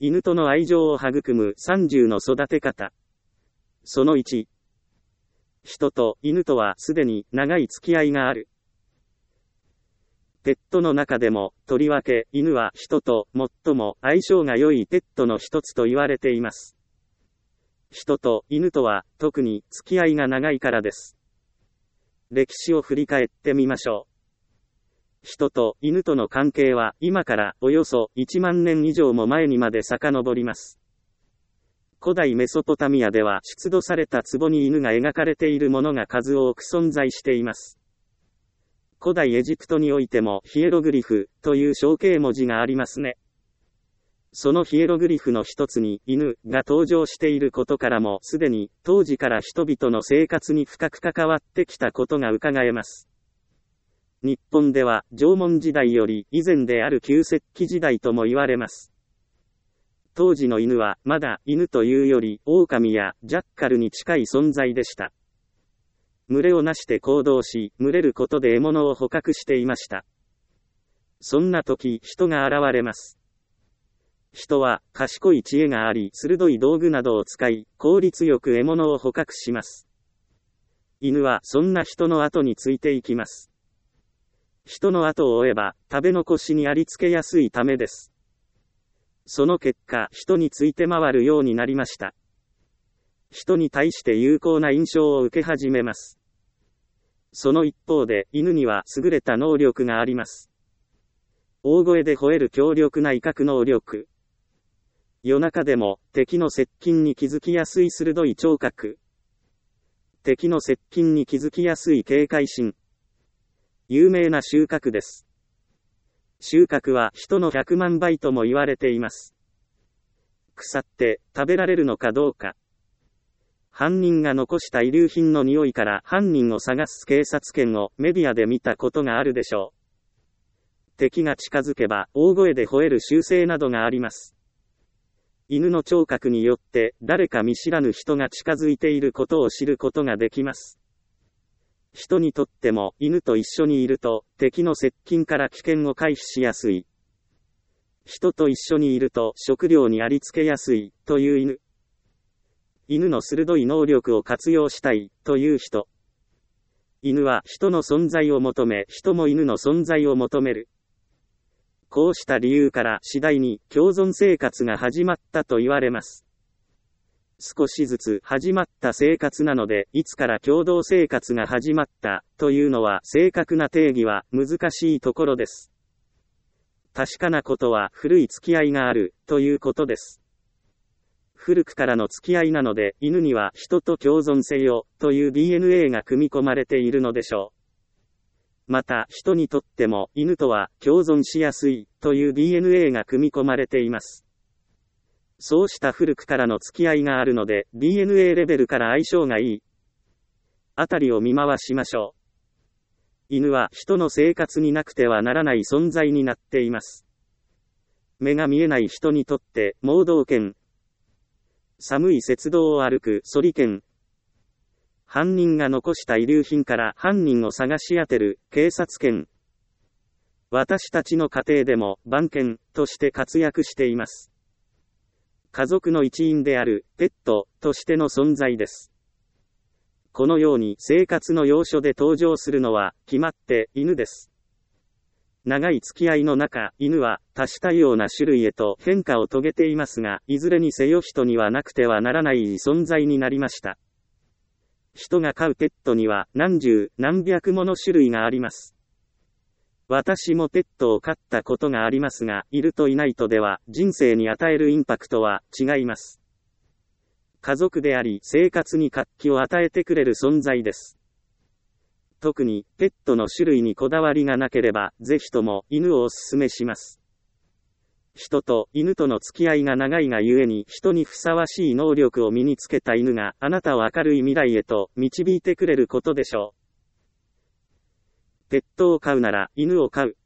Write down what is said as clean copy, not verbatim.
犬との愛情を育む30の育て方。その1。人と犬とはすでに長い付き合いがある。ペットの中でも、とりわけ犬は人と最も相性が良いペットの一つと言われています。人と犬とは特に付き合いが長いからです。歴史を振り返ってみましょう。人と犬との関係は今からおよそ1万年以上も前にまで遡ります。古代メソポタミアでは出土された壺に犬が描かれているものが数多く存在しています。古代エジプトにおいてもヒエログリフという象形文字がありますね。そのヒエログリフの一つに犬が登場していることからもすでに当時から人々の生活に深く関わってきたことが伺えます。日本では縄文時代より以前である旧石器時代とも言われます。当時の犬はまだ犬というより狼やジャッカルに近い存在でした。群れをなして行動し、群れることで獲物を捕獲していました。そんな時、人が現れます。人は賢い知恵があり、鋭い道具などを使い、効率よく獲物を捕獲します。犬はそんな人の後についていきます。人の後を追えば、食べ残しにありつけやすいためです。その結果、人について回るようになりました。人に対して有効な印象を受け始めます。その一方で、犬には優れた能力があります。大声で吠える強力な威嚇能力。夜中でも、敵の接近に気づきやすい鋭い聴覚。敵の接近に気づきやすい警戒心。有名な収穫です。収穫は人の100万倍とも言われています。腐って食べられるのかどうか。犯人が残した遺留品の匂いから犯人を探す警察犬をメディアで見たことがあるでしょう。敵が近づけば大声で吠える習性などがあります。犬の聴覚によって誰か見知らぬ人が近づいていることを知ることができます。人にとっても犬と一緒にいると敵の接近から危険を回避しやすい。人と一緒にいると食料にありつけやすいという犬。犬の鋭い能力を活用したいという人。犬は人の存在を求め、人も犬の存在を求める。こうした理由から次第に共存生活が始まったと言われます。少しずつ始まった生活なので、いつから共同生活が始まったというのは正確な定義は難しいところです。確かなことは古い付き合いがあるということです。古くからの付き合いなので、犬には人と共存せよという DNA が組み込まれているのでしょう。また、人にとっても犬とは共存しやすいという DNA が組み込まれています。そうした古くからの付き合いがあるので、DNA レベルから相性がいい。あたりを見回しましょう。犬は人の生活になくてはならない存在になっています。目が見えない人にとって、盲導犬。寒い雪道を歩くソリ犬。犯人が残した遺留品から犯人を探し当てる警察犬。私たちの家庭でも番犬として活躍しています。家族の一員であるペットとしての存在です。このように生活の要所で登場するのは決まって犬です。長い付き合いの中、犬は多種多様な種類へと変化を遂げていますが、いずれにせよ人にはなくてはならない存在になりました。人が飼うペットには何十何百もの種類があります。私もペットを飼ったことがありますが、いるといないとでは人生に与えるインパクトは違います。家族であり生活に活気を与えてくれる存在です。特にペットの種類にこだわりがなければ、ぜひとも犬をお勧めします。人と犬との付き合いが長いがゆえに人にふさわしい能力を身につけた犬があなたを明るい未来へと導いてくれることでしょう。ペットを飼うなら犬を飼う。